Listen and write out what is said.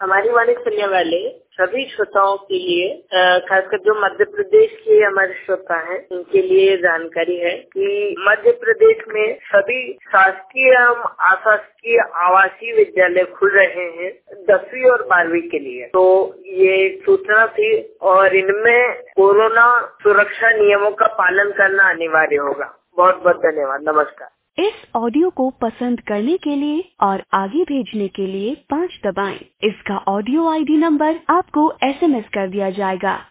हमारी वाणी सुनने वाले सभी श्रोताओं के लिए, खासकर जो मध्य प्रदेश के हमारे श्रोता हैं, उनके लिए जानकारी है कि मध्य प्रदेश में सभी शासकीय एवं अशासकीय आवासीय विद्यालय खुल रहे हैं 10वीं और 12वीं के लिए। तो ये सूचना थी और इनमें कोरोना सुरक्षा नियमों का पालन करना अनिवार्य होगा। बहुत बहुत धन्यवाद। नमस्कार। इस ऑडियो को पसंद करने के लिए और आगे भेजने के लिए 5 दबाएं। इसका ऑडियो ID नंबर आपको SMS कर दिया जाएगा।